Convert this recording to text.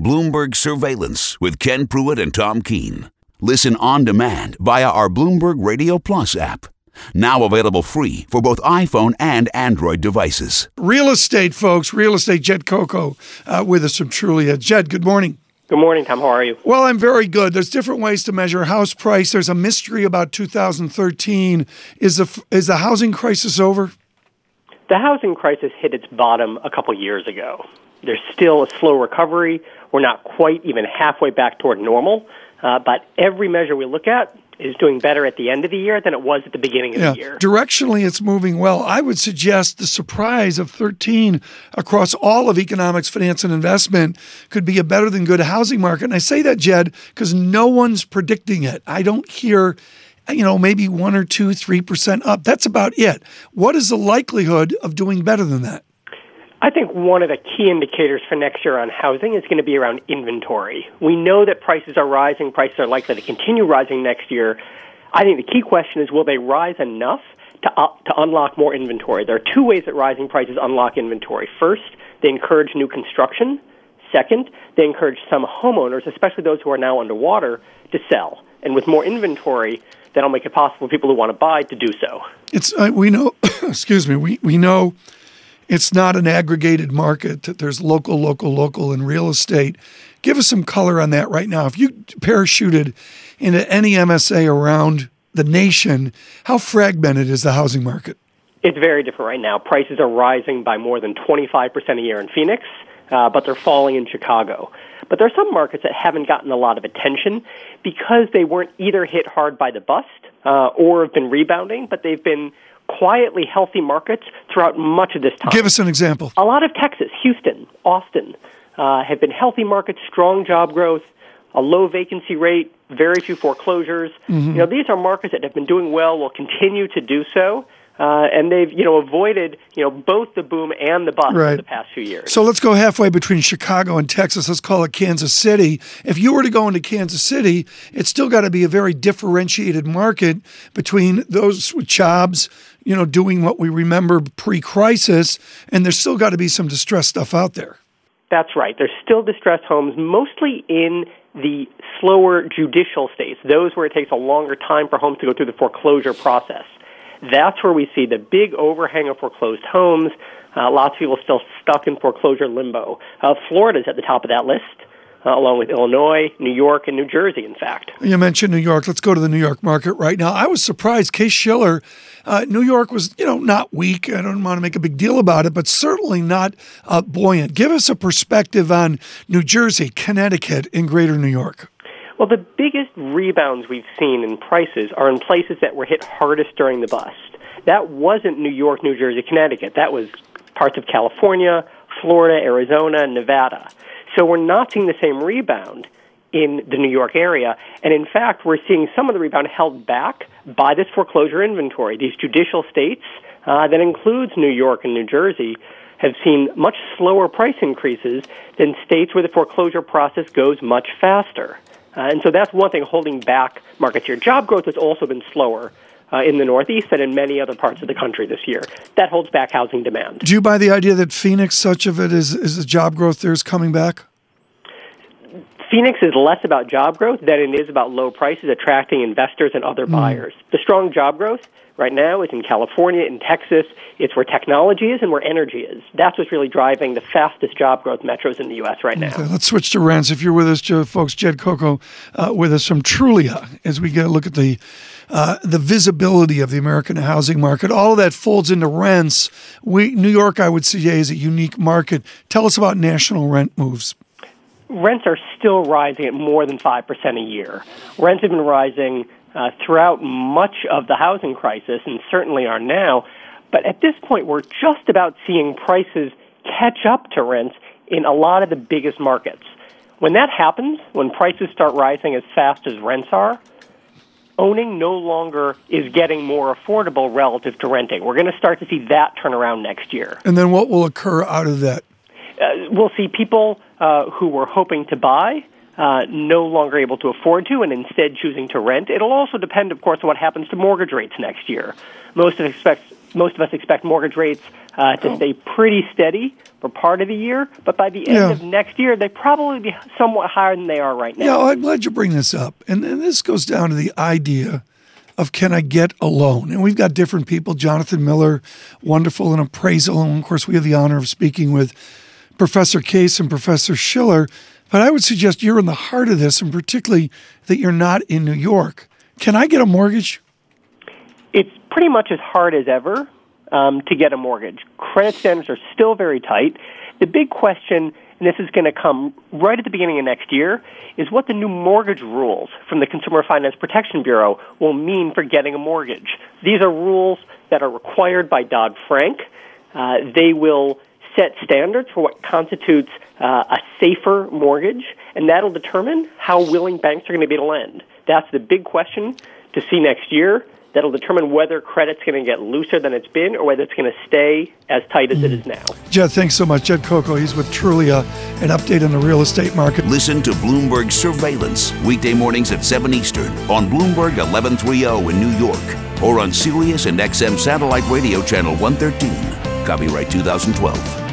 Bloomberg Surveillance with Ken Pruitt and Tom Keene. Listen on demand via our Bloomberg Radio Plus app. Now available free for both iPhone and Android devices. Real estate, folks. Real estate. Jed Coco with us from Trulia. Jed, good morning. Good morning, Tom. How are you? Well, I'm very good. There's different ways to measure house price. There's a mystery about 2013. Is the housing crisis over? The housing crisis hit its bottom a couple years ago. There's still a slow recovery. We're not quite even halfway back toward normal. But every measure we look at is doing better at the end of the year than it was at the beginning of the year. Directionally, it's moving well. I would suggest the surprise of 13 across all of economics, finance, and investment could be a better than good housing market. And I say that, Jed, because no one's predicting it. I don't hear, maybe 1 or 2, 3% up. That's about it. What is the likelihood of doing better than that? I think one of the key indicators for next year on housing is going to be around inventory. We know that prices are rising. Prices are likely to continue rising next year. I think the key question is, will they rise enough to unlock more inventory? There are two ways that rising prices unlock inventory. First, they encourage new construction. Second, they encourage some homeowners, especially those who are now underwater, to sell. And with more inventory, that'll make it possible for people who want to buy to do so. We know, we know it's not an aggregated market. There's local in real estate. Give us some color on that right now. If you parachuted into any MSA around the nation, how fragmented is the housing market? It's very different right now. Prices are rising by more than 25% a year in Phoenix, but they're falling in Chicago. But there are some markets that haven't gotten a lot of attention because they weren't either hit hard by the bust or have been rebounding, but they've been quietly healthy markets throughout much of this time. Give us an example. A lot of Texas, Houston, Austin have been healthy markets, strong job growth, a low vacancy rate, very few foreclosures. Mm-hmm. These are markets that have been doing well, will continue to do so. And they've, avoided, both the boom and the bust in the past few years. So let's go halfway between Chicago and Texas. Let's call it Kansas City. If you were to go into Kansas City, it's still got to be a very differentiated market between those with jobs, doing what we remember pre-crisis, and there's still got to be some distressed stuff out there. That's right. There's still distressed homes, mostly in the slower judicial states, those where it takes a longer time for homes to go through the foreclosure process. That's where we see the big overhang of foreclosed homes. Lots of people still stuck in foreclosure limbo. Florida's at the top of that list, along with Illinois, New York, and New Jersey, in fact. You mentioned New York. Let's go to the New York market right now. I was surprised. Case-Shiller, New York was, not weak. I don't want to make a big deal about it, but certainly not buoyant. Give us a perspective on New Jersey, Connecticut, and greater New York. Well, the biggest rebounds we've seen in prices are in places that were hit hardest during the bust. That wasn't New York, New Jersey, Connecticut. That was parts of California, Florida, Arizona, Nevada. So we're not seeing the same rebound in the New York area. And in fact, we're seeing some of the rebound held back by this foreclosure inventory. These judicial states, that includes New York and New Jersey, have seen much slower price increases than states where the foreclosure process goes much faster. And so that's one thing holding back markets here. Job growth has also been slower in the Northeast than in many other parts of the country this year. That holds back housing demand. Do you buy the idea that Phoenix, such of it is the job growth there is coming back? Phoenix is less about job growth than it is about low prices attracting investors and other buyers. The strong job growth right now is in California, in Texas. It's where technology is and where energy is. That's what's really driving the fastest job growth metros in the U.S. right now. Okay, let's switch to rents. If you're with us, folks, Jed Coco with us from Trulia as we get a look at the visibility of the American housing market. All of that folds into rents. New York, I would say, is a unique market. Tell us about national rent moves. Rents are still rising at more than 5% a year. Rents have been rising throughout much of the housing crisis and certainly are now. But at this point, we're just about seeing prices catch up to rents in a lot of the biggest markets. When that happens, when prices start rising as fast as rents are, owning no longer is getting more affordable relative to renting. We're going to start to see that turn around next year. And then what will occur out of that? We'll see people who were hoping to buy no longer able to afford to and instead choosing to rent. It'll also depend, of course, on what happens to mortgage rates next year. Most of us expect mortgage rates to stay pretty steady for part of the year, but by the end of next year, they probably be somewhat higher than they are right now. Yeah, I'm glad you bring this up. And this goes down to the idea of, can I get a loan? And we've got different people. Jonathan Miller, wonderful in appraisal. And of course, we have the honor of speaking with Professor Case and Professor Schiller. But I would suggest you're in the heart of this, and particularly that you're not in New York. Can I get a mortgage? It's pretty much as hard as ever to get a mortgage. Credit standards are still very tight. The big question, and this is going to come right at the beginning of next year, is what the new mortgage rules from the Consumer Finance Protection Bureau will mean for getting a mortgage. These are rules that are required by Dodd-Frank. They will set standards for what constitutes a safer mortgage, and that'll determine how willing banks are going to be to lend. That's the big question to see next year. That'll determine whether credit's going to get looser than it's been or whether it's going to stay as tight as it is now. Jed, thanks so much. Jed Coco, he's with Trulia, an update on the real estate market. Listen to Bloomberg Surveillance, weekday mornings at 7 Eastern on Bloomberg 1130 in New York or on Sirius and XM Satellite Radio Channel 113. Copyright 2012.